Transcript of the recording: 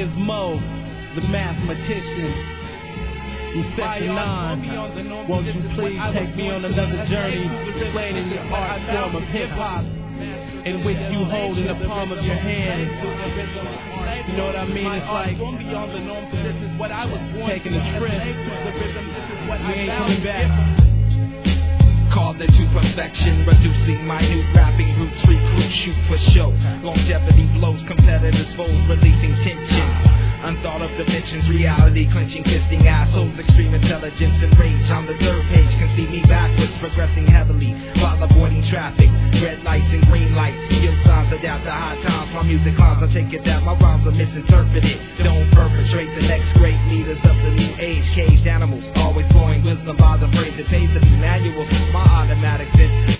is Mo, the mathematician. Section 9, won't you please take me on another journey, explaining the art form of hip-hop, in which you hold in the palm of your hand. You know what I mean? It's like taking a trip. We ain't coming back. Called into perfection, reducing minute rapping roots, recruit, shoot for show. Longevity blows, competitors fold, releasing tension. Unthought of dimensions, reality clenching, fisting assholes, extreme intelligence and rage. On the third page, can see me backwards, progressing heavily while avoiding traffic. Red lights and green lights, yield signs adapt to high times. My music climbs, I take it that my rhymes are misinterpreted. Don't perpetrate the next great leaders of the new age. Caged animals, always flowing wisdom by the phrase. It pays to be manuals, my automatic fit.